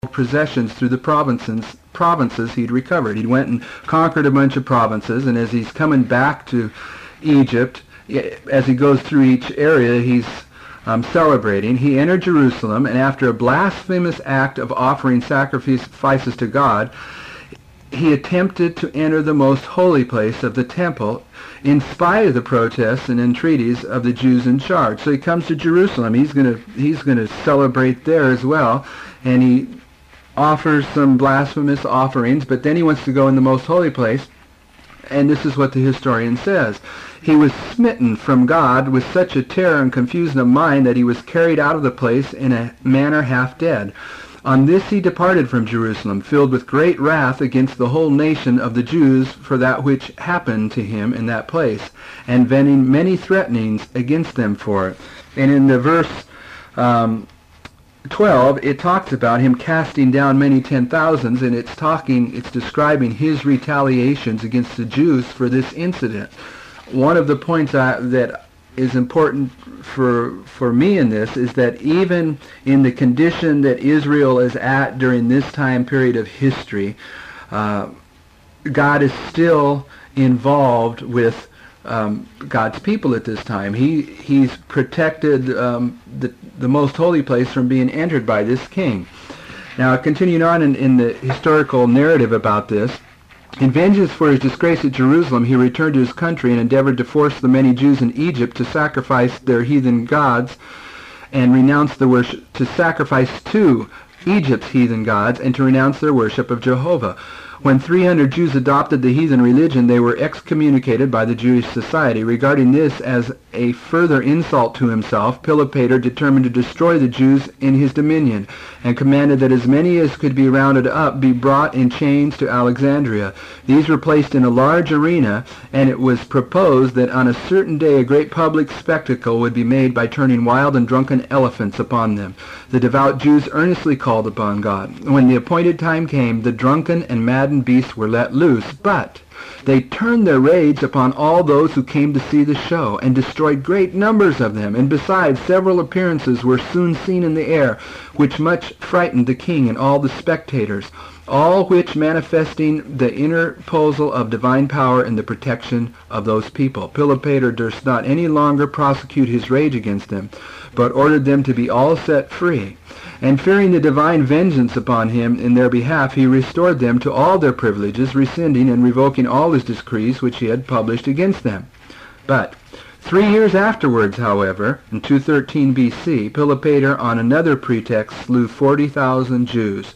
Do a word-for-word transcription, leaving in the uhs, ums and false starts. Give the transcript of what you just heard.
possessions through the provinces provinces he'd recovered. He went and conquered a bunch of provinces, and as he's coming back to Egypt, as he goes through each area, he's um, celebrating. He entered Jerusalem, and after a blasphemous act of offering sacrifices to God, he attempted to enter the most holy place of the temple in spite of the protests and entreaties of the Jews in charge. So he comes to Jerusalem. He's going to he's going to celebrate there as well, and he offers some blasphemous offerings, but then he wants to go in the most holy place, and this is what the historian says. He was smitten from God with such a terror and confusion of mind that he was carried out of the place in a manner half dead. On this he departed from Jerusalem, filled with great wrath against the whole nation of the Jews for that which happened to him in that place, and venting many threatenings against them for it. And in the verse um, twelve, it talks about him casting down many ten thousands, and it's talking, it's describing his retaliations against the Jews for this incident. One of the points I, that is important for for me in this is that even in the condition that Israel is at during this time period of history, uh, God is still involved with um, God's people at this time. He he's protected um, the the most holy place from being entered by this king. Now, continuing on in, in the historical narrative about this, in vengeance for his disgrace at Jerusalem, he returned to his country and endeavored to force the many Jews in Egypt to sacrifice their heathen gods and renounce the worship, to sacrifice to Egypt's heathen gods and to renounce their worship of Jehovah. When three hundred Jews adopted the heathen religion, they were excommunicated by the Jewish society. Regarding this as a further insult to himself, Philopator determined to destroy the Jews in his dominion, and commanded that as many as could be rounded up be brought in chains to Alexandria. These were placed in a large arena, and it was proposed that on a certain day a great public spectacle would be made by turning wild and drunken elephants upon them. The devout Jews earnestly called upon God. When the appointed time came, the drunken and maddened beasts were let loose, but they turned their rage upon all those who came to see the show, and destroyed great numbers of them. And besides, several appearances were soon seen in the air, which much frightened the king and all the spectators, all which manifesting the interposal of divine power and the protection of those people. Philopator durst not any longer prosecute his rage against them, but ordered them to be all set free. And fearing the divine vengeance upon him in their behalf, he restored them to all their privileges, rescinding and revoking all his decrees which he had published against them. But three years afterwards, however, in two thirteen B C, Philopator on another pretext slew forty thousand Jews.